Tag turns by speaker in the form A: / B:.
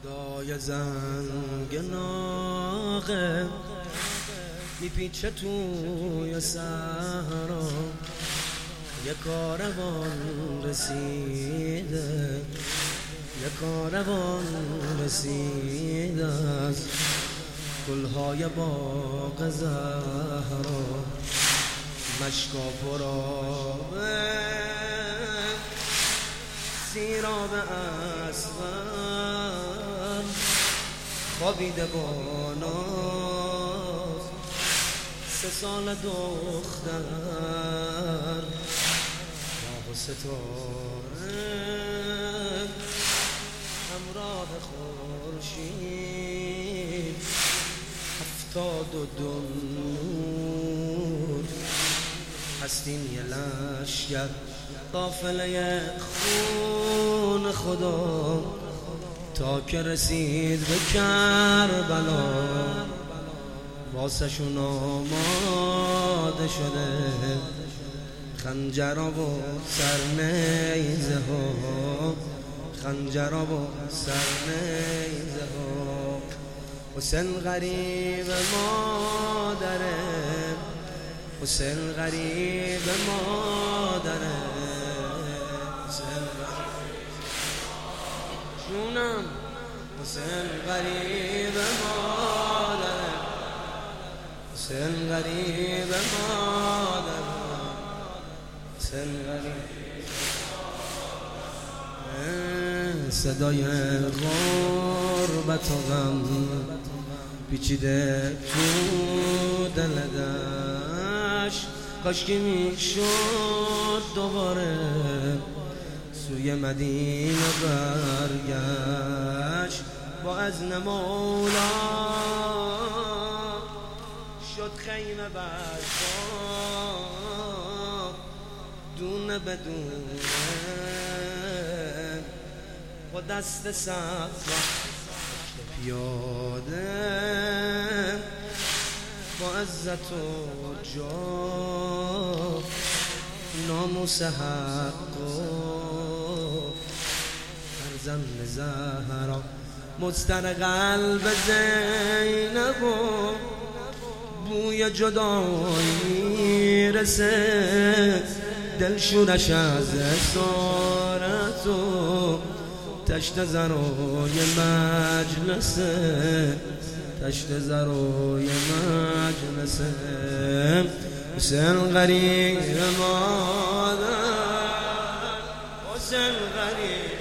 A: صدای زنگ ناقه میپیچه توی صحرا، یه کاروان رسیده، یه کاروان رسیده از گلهای باغ زهرا. مشک و پرآبه سیراب اصغر، خوابیده با ناز 3 سال دختر. ماه و ستاره همراه خورشید، 72 نور هستیم یه لشگر، قافله خون خدا تا که رسید به کربلا. واسه‌شون آماده شده خنجرها و سرنیزه ها، خنجرها و سرنیزه ها. حسین غریب مادره، حسین غریب مادره، حسین جونم، حسین غریب مادره، حسین غریب مادره، حسین غریب. صدای غربت و غم پیچیده تو دل دشت، کاشکی میشد دوباره سوی مدینه برگشت. با اذن مولا شد خیمه برپا، دونه بدونه با دست سبز پیاده، با عزت و جا ناموس حق و فرزند زهرا. مضطر قلب زینب و بوی جدایی میرسه، دلشورش از اسارت و تشت زروی مجلسه، تشت زروی مجلسه. حسین غریب مادر، حسین غریب